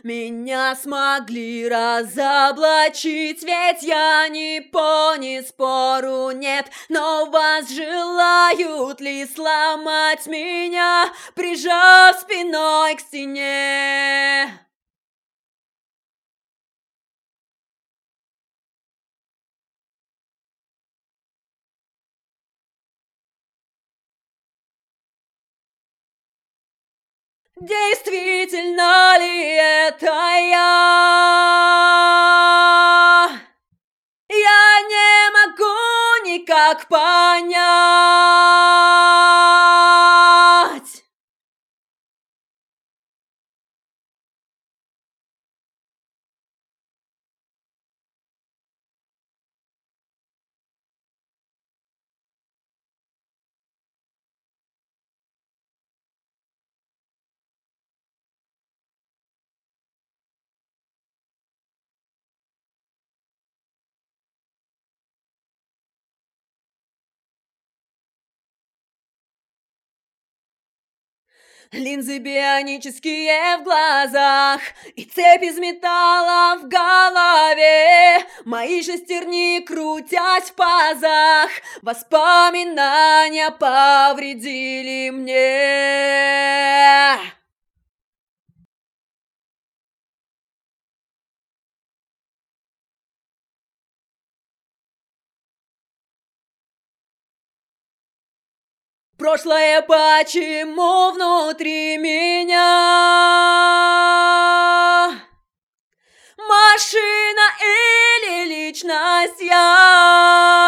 Меня смогли разоблачить, ведь я не пони, спору нет. Но вас желают ли сломать меня, прижав спиной к стене? Действительно ли это я? Я не могу никак понять. Линзы бионические в глазах и цепь из металла в голове. Мои шестерни, крутясь в пазах, воспоминания повредили мне. Прошлое почему внутри меня? Машина или личность я?